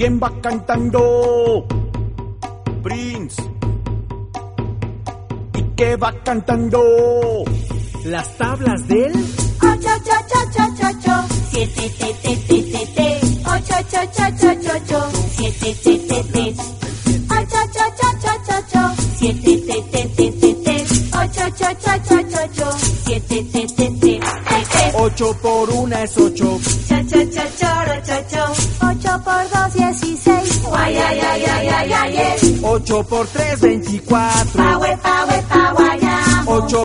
¿Quién va cantando? Prince. ¿Y qué va cantando? Las tablas del 8, 7, 8, 7, 7, 8 por 1 es 8. 8 por 2, 16. 8 por 3, 24. 8